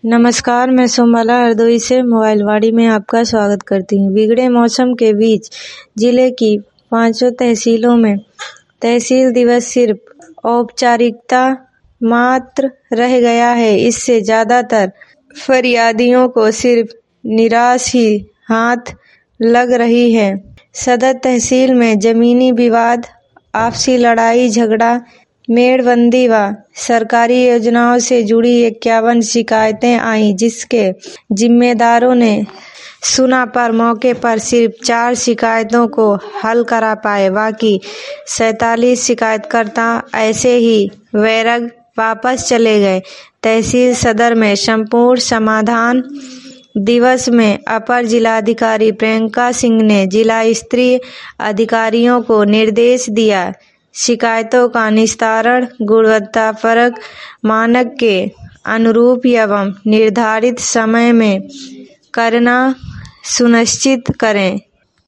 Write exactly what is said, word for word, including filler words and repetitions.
नमस्कार, मैं सोमाला हरदोई से मोबाइलवाड़ी में आपका स्वागत करती हूँ। बिगड़े मौसम के बीच जिले की पांचों तहसीलों में तहसील दिवस सिर्फ औपचारिकता मात्र रह गया है। इससे ज्यादातर फरियादियों को सिर्फ निराश ही हाथ लग रही है। सदर तहसील में जमीनी विवाद, आपसी लड़ाई झगड़ा, मेड़बंदी व सरकारी योजनाओं से जुड़ी इक्यावन शिकायतें आईं, जिसके जिम्मेदारों ने सुना पर मौके पर सिर्फ चार शिकायतों को हल करा पाए। बाकी सैतालीस शिकायतकर्ता ऐसे ही वैरग वापस चले गए। तहसील सदर में संपूर्ण समाधान दिवस में अपर जिलाधिकारी प्रियंका सिंह ने जिला स्तरीय अधिकारियों को निर्देश दिया, शिकायतों का निस्तारण गुणवत्तापरक मानक के अनुरूप एवं निर्धारित समय में करना सुनिश्चित करें।